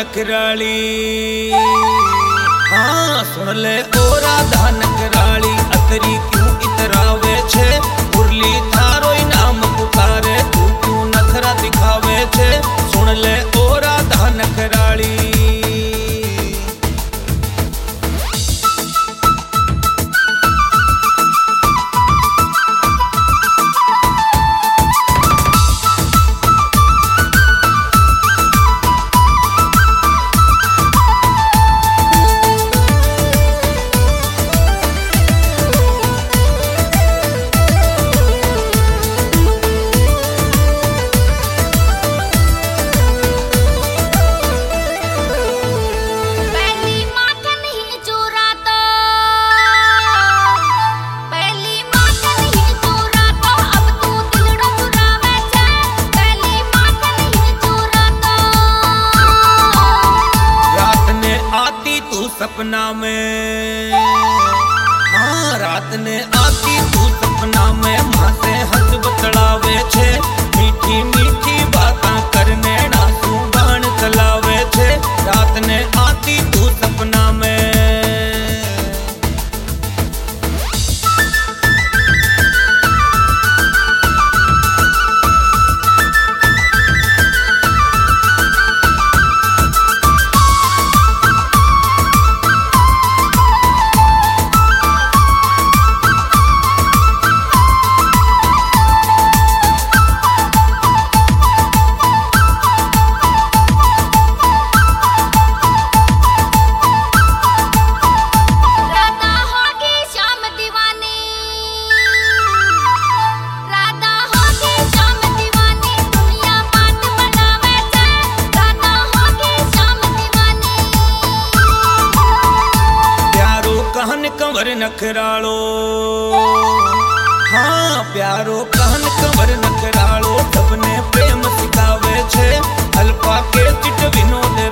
नखराली। हाँ सुन ले ओ राधा नखराली, अतरी क्यों इतरावे छे, मुरली थारो नाम पुकारे, तू क्यों नखरा दिखावे छे, सुन ले ओ राधा नखराली। सपना में हाँ रात ने आती तू सपना में, माँ से हंस बतलावे छे, मीठी मीठी बातां करने नासू बाण चलावे छे, रात ने आती तू सपना में। कंवर नखरालो हाँ प्यारो कहन कंवर नखरालो, सबने प्रेम सिखावे छे, अल्फा के चिट विनोद